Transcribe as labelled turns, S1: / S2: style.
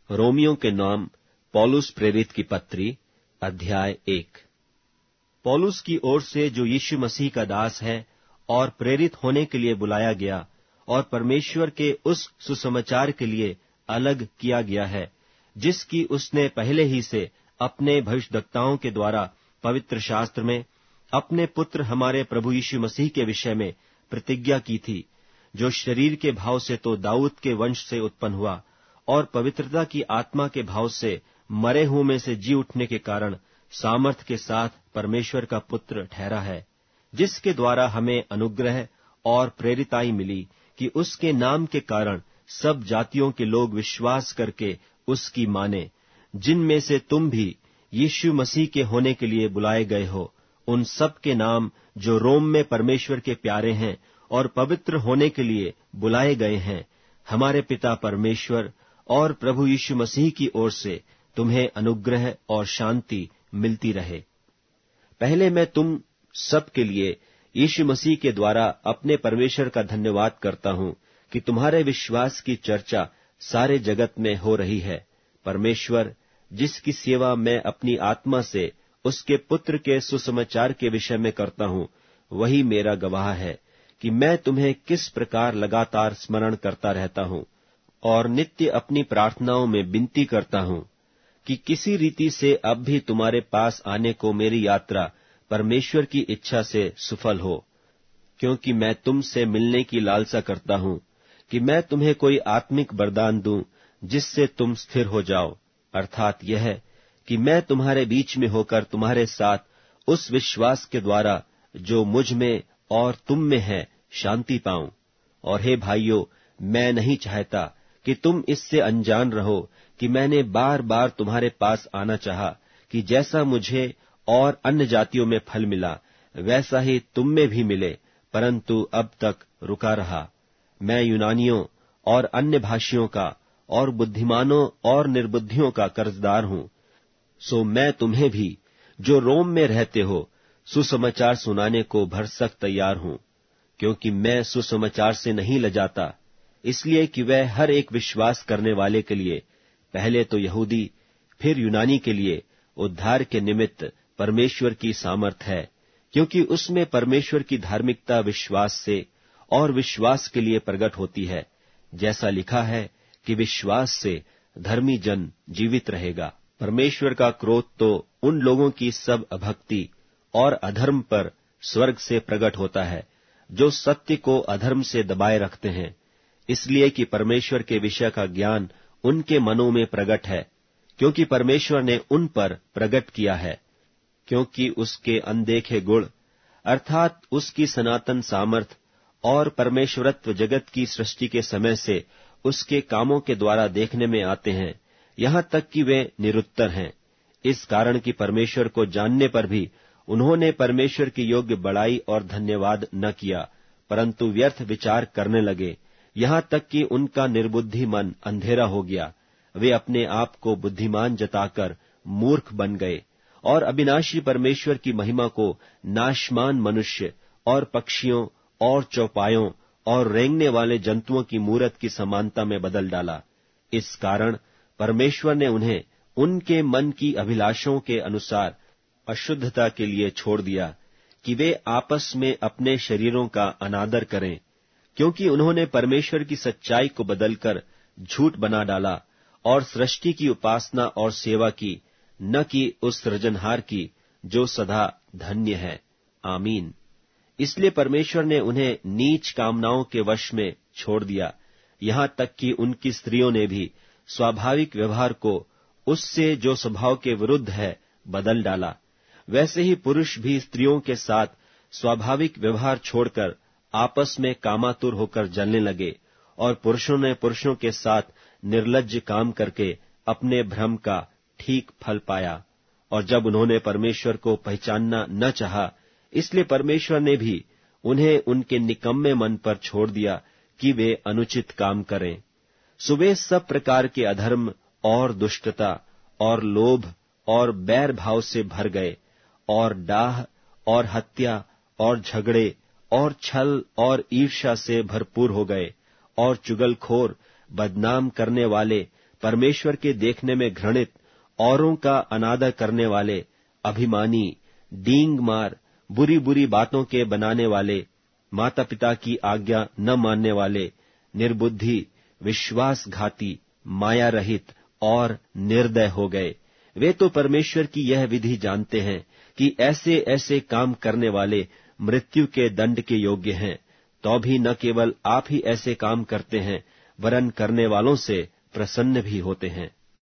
S1: रोमियों के नाम पौलुस प्रेरित की पत्री, अध्याय 1। पौलुस की ओर से, जो यीशु मसीह का दास है और प्रेरित होने के लिए बुलाया गया और परमेश्वर के उस सुसमाचार के लिए अलग किया गया है, जिसकी उसने पहले ही से अपने भविष्यद्वक्ताओं के द्वारा पवित्र शास्त्र में अपने पुत्र हमारे प्रभु यीशु मसीह के विषय में प्रतिज्ञा की थी, जो शरीर के भाव से तो दाऊद के वंश से उत्पन्न हुआ और पवित्रता की आत्मा के भाव से मरे हुओं में से जी उठने के कारण सामर्थ के साथ परमेश्वर का पुत्र ठहरा है, जिसके द्वारा हमें अनुग्रह और प्रेरिताई मिली कि उसके नाम के कारण सब जातियों के लोग विश्वास करके उसकी माने, जिनमें से तुम भी यीशु मसीह के होने के लिए बुलाए गए हो, उन सब के नाम जो रोम में परमेश्वर के प्यारे हैं और पवित्र होने के लिए बुलाए गए हैं। हमारे पिता परमेश्वर और प्रभु यीशु मसीह की ओर से तुम्हें अनुग्रह और शांति मिलती रहे। पहले मैं तुम सब के लिए यीशु मसीह के द्वारा अपने परमेश्वर का धन्यवाद करता हूं कि तुम्हारे विश्वास की चर्चा सारे जगत में हो रही है। परमेश्वर, जिसकी सेवा मैं अपनी आत्मा से उसके पुत्र के सुसमाचार के विषय में करता हूं, वही मेरा गवाह है कि मैं तुम्हें किस प्रकार लगातार स्मरण करता रहता हूं और नित्य अपनी प्रार्थनाओं में विनती करता हूं कि किसी रीति से अब भी तुम्हारे पास आने को मेरी यात्रा परमेश्वर की इच्छा से सफल हो, क्योंकि मैं तुमसे मिलने की लालसा करता हूं कि मैं तुम्हें कोई आत्मिक वरदान दूं जिससे तुम स्थिर हो जाओ, अर्थात यह कि मैं तुम्हारे बीच में होकर तुम्हारे साथ उस विश्वास के द्वारा जो मुझ में और तुम में है शांति पाऊं। और हे भाइयों, मैं नहीं चाहता कि तुम इससे अनजान रहो कि मैंने बार बार तुम्हारे पास आना चाहा कि जैसा मुझे और अन्य जातियों में फल मिला वैसा ही तुम में भी मिले, परंतु अब तक रुका रहा। मैं यूनानियों और अन्य भाषियों का और बुद्धिमानों और निर्बुद्धियों का कर्जदार हूं। सो मैं तुम्हें भी, जो रोम में रहते हो, सुसमाचार सुनाने को भरसक तैयार हूं, क्योंकि मैं सुसमाचार से नहीं लजाता, इसलिए कि वह हर एक विश्वास करने वाले के लिए, पहले तो यहूदी फिर यूनानी के लिए उद्धार के निमित्त परमेश्वर की सामर्थ है, क्योंकि उसमें परमेश्वर की धार्मिकता विश्वास से और विश्वास के लिए प्रकट होती है, जैसा लिखा है कि विश्वास से धर्मी जन जीवित रहेगा। परमेश्वर का क्रोध तो उन लोगों की सब अभक्ति और अधर्म पर स्वर्ग से प्रकट होता है, जो सत्य को अधर्म से दबाए रखते हैं, इसलिए कि परमेश्वर के विषय का ज्ञान उनके मनों में प्रकट है, क्योंकि परमेश्वर ने उन पर प्रकट किया है, क्योंकि उसके अनदेखे गुण अर्थात उसकी सनातन सामर्थ और परमेश्वरत्व जगत की सृष्टि के समय से उसके कामों के द्वारा देखने में आते हैं, यहां तक कि वे निरुत्तर हैं। इस कारण कि परमेश्वर को जानने पर भी उन्होंने परमेश्वर की योग्य बड़ाई और धन्यवाद न किया, परंतु व्यर्थ विचार करने लगे, यहां तक कि उनका निर्बुद्धि मन अंधेरा हो गया। वे अपने आप को बुद्धिमान जताकर मूर्ख बन गए और अविनाशी परमेश्वर की महिमा को नाशमान मनुष्य और पक्षियों और चौपायों और रेंगने वाले जंतुओं की मूरत की समानता में बदल डाला। इस कारण परमेश्वर ने उन्हें उनके मन की अभिलाषों के अनुसार अशुद्धता के लिए छोड़ दिया कि वे आपस में अपने शरीरों का अनादर करें, क्योंकि उन्होंने परमेश्वर की सच्चाई को बदलकर झूठ बना डाला और सृष्टि की उपासना और सेवा की, न कि उस सृजनहार की जो सदा धन्य है। आमीन। इसलिए परमेश्वर ने उन्हें नीच कामनाओं के वश में छोड़ दिया, यहां तक कि उनकी स्त्रियों ने भी स्वाभाविक व्यवहार को उससे जो स्वभाव के विरुद्ध है बदल डाला। वैसे ही पुरुष भी स्त्रियों के साथ स्वाभाविक व्यवहार छोड़कर आपस में कामातुर होकर जलने लगे, और पुरुषों ने पुरुषों के साथ निर्लज्ज काम करके अपने भ्रम का ठीक फल पाया। और जब उन्होंने परमेश्वर को पहचानना न चाहा, इसलिए परमेश्वर ने भी उन्हें उनके निकम्मे मन पर छोड़ दिया कि वे अनुचित काम करें। सो वे सब प्रकार के अधर्म और दुष्टता और लोभ और बैर भाव से भर गए, और डाह और हत्या और झगड़े और छल और ईर्ष्या से भरपूर हो गए, और चुगलखोर, बदनाम करने वाले, परमेश्वर के देखने में घृणित, औरों का अनादर करने वाले, अभिमानी, डींग मार, बुरी बुरी बातों के बनाने वाले, माता पिता की आज्ञा न मानने वाले, निर्बुद्धि, विश्वासघाती, माया रहित और निर्दय हो गए। वे तो परमेश्वर की यह विधि जानते हैं कि ऐसे ऐसे काम करने वाले मृत्यु के दंड के योग्य हैं। तो भी न केवल आप ही ऐसे काम करते हैं, वरन करने वालों से प्रसन्न भी होते हैं।